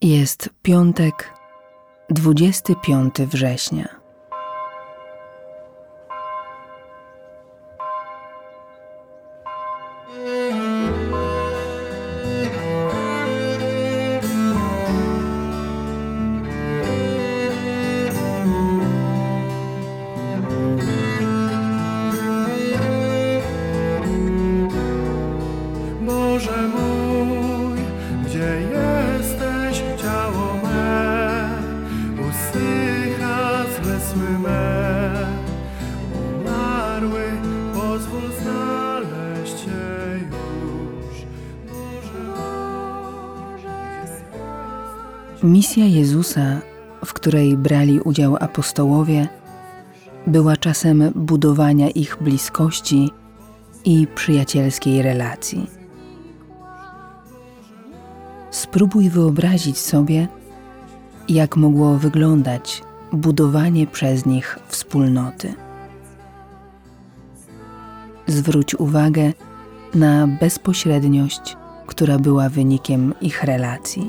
Jest piątek, 25 września. Boże mój, gdzie jesteś, ciało me usycha, zmysły me umarły, pozwól znaleźć Cię już. Misja Jezusa, w której brali udział apostołowie, była czasem budowania ich bliskości i przyjacielskiej relacji. Spróbuj wyobrazić sobie, jak mogło wyglądać budowanie przez nich wspólnoty. Zwróć uwagę na bezpośredniość, która była wynikiem ich relacji.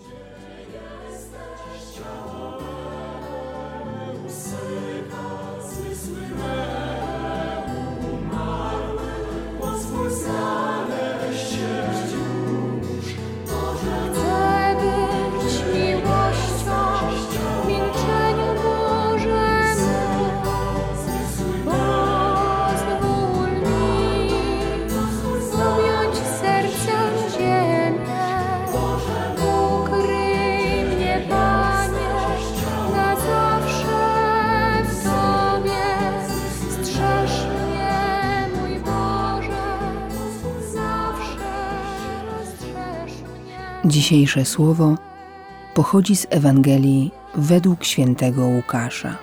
Dzisiejsze słowo pochodzi z Ewangelii według świętego Łukasza.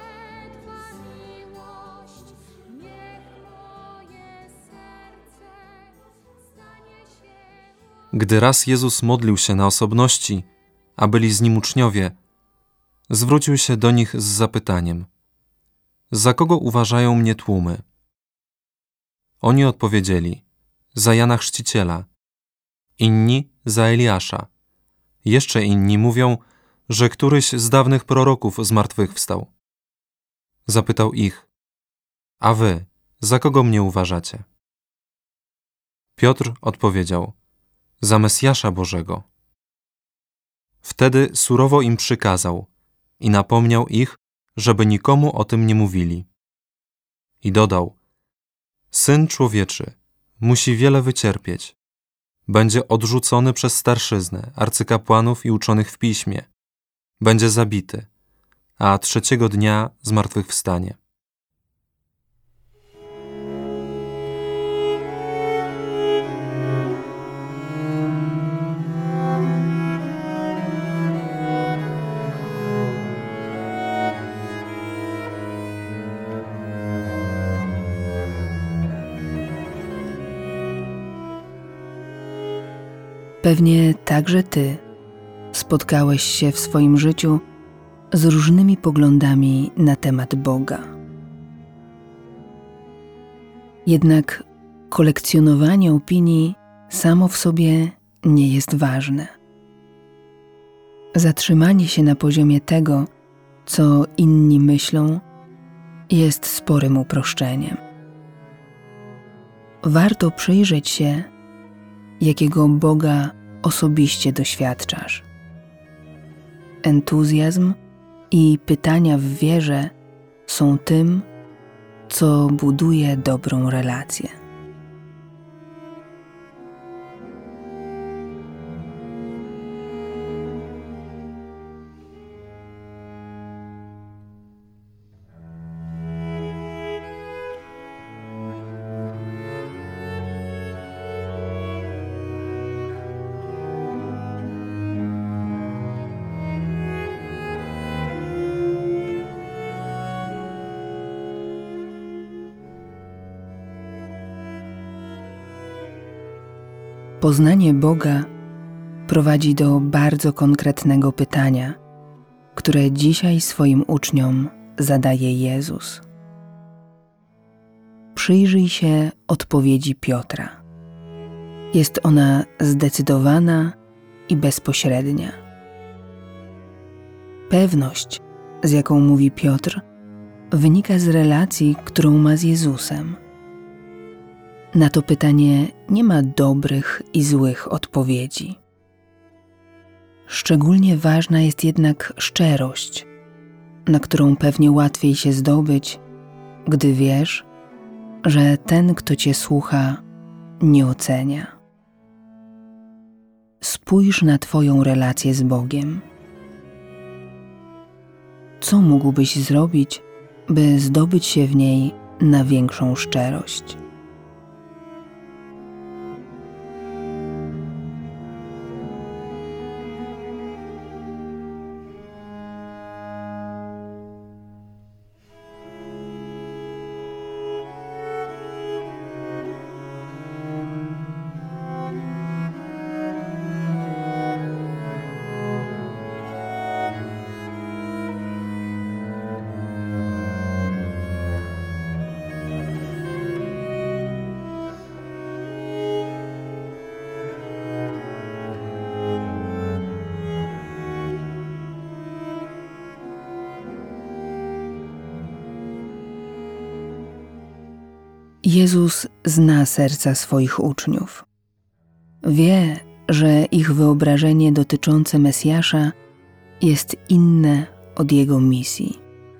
Gdy raz Jezus modlił się na osobności, a byli z Nim uczniowie, zwrócił się do nich z zapytaniem: za kogo uważają mnie tłumy? Oni odpowiedzieli: za Jana Chrzciciela, inni za Eliasza. Jeszcze inni mówią, że któryś z dawnych proroków zmartwychwstał. Zapytał ich: a wy, za kogo mnie uważacie? Piotr odpowiedział: za Mesjasza Bożego. Wtedy surowo im przykazał i napomniał ich, żeby nikomu o tym nie mówili. I dodał: Syn Człowieczy musi wiele wycierpieć. Będzie odrzucony przez starszyznę, arcykapłanów i uczonych w piśmie. Będzie zabity, a trzeciego dnia zmartwychwstanie. Pewnie także Ty spotkałeś się w swoim życiu z różnymi poglądami na temat Boga. Jednak kolekcjonowanie opinii samo w sobie nie jest ważne. Zatrzymanie się na poziomie tego, co inni myślą, jest sporym uproszczeniem. Warto przyjrzeć się, jakiego Boga osobiście doświadczasz. Entuzjazm i pytania w wierze są tym, co buduje dobrą relację. Poznanie Boga prowadzi do bardzo konkretnego pytania, które dzisiaj swoim uczniom zadaje Jezus. Przyjrzyj się odpowiedzi Piotra. Jest ona zdecydowana i bezpośrednia. Pewność, z jaką mówi Piotr, wynika z relacji, którą ma z Jezusem. Na to pytanie nie ma dobrych i złych odpowiedzi. Szczególnie ważna jest jednak szczerość, na którą pewnie łatwiej się zdobyć, gdy wiesz, że ten, kto cię słucha, nie ocenia. Spójrz na twoją relację z Bogiem. Co mógłbyś zrobić, by zdobyć się w niej na większą szczerość? Jezus zna serca swoich uczniów. Wie, że ich wyobrażenie dotyczące Mesjasza jest inne od Jego misji.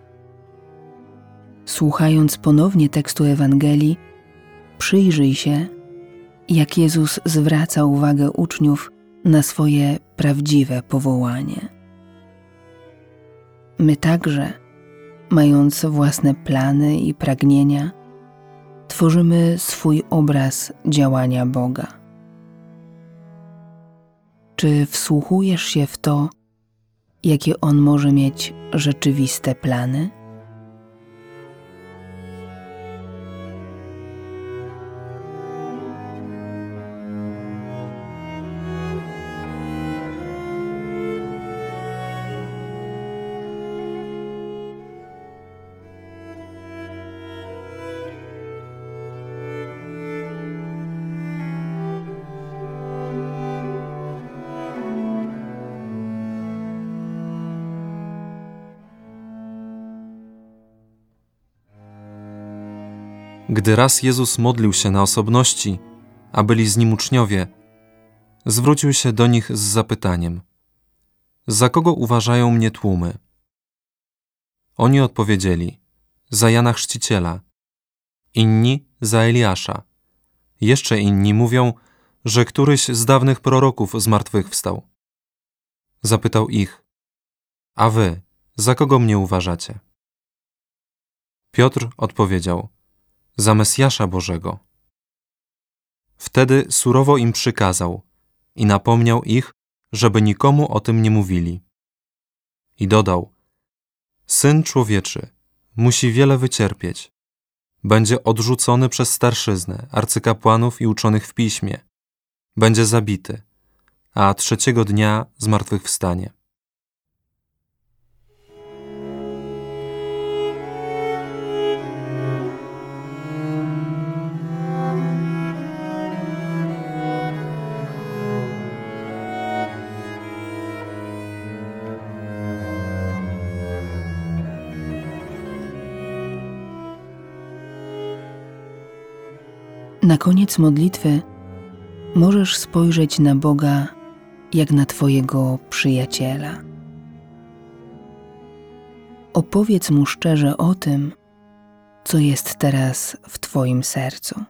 Słuchając ponownie tekstu Ewangelii, przyjrzyj się, jak Jezus zwraca uwagę uczniów na swoje prawdziwe powołanie. My także, mając własne plany i pragnienia, tworzymy swój obraz działania Boga. Czy wsłuchujesz się w to, jakie On może mieć rzeczywiste plany? Gdy raz Jezus modlił się na osobności, a byli z Nim uczniowie, zwrócił się do nich z zapytaniem: za kogo uważają mnie tłumy? Oni odpowiedzieli: za Jana Chrzciciela, inni za Eliasza, jeszcze inni mówią, że któryś z dawnych proroków zmartwychwstał. Zapytał ich: a wy, za kogo mnie uważacie? Piotr odpowiedział: za Mesjasza Bożego. Wtedy surowo im przykazał i napomniał ich, żeby nikomu o tym nie mówili. I dodał: Syn Człowieczy musi wiele wycierpieć. Będzie odrzucony przez starszyznę, arcykapłanów i uczonych w piśmie. Będzie zabity, a trzeciego dnia zmartwychwstanie. Na koniec modlitwy możesz spojrzeć na Boga jak na Twojego przyjaciela. Opowiedz Mu szczerze o tym, co jest teraz w Twoim sercu.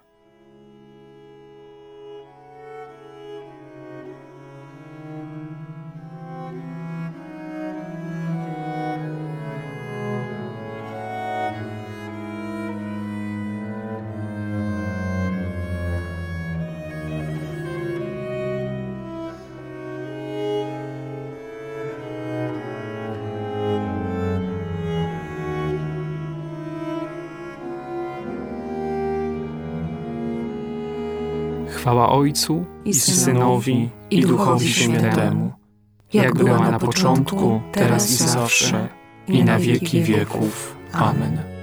Chwała Ojcu i Synowi, i Duchowi Świętemu, jak była na początku, teraz i zawsze, i na wieki wieków. Amen.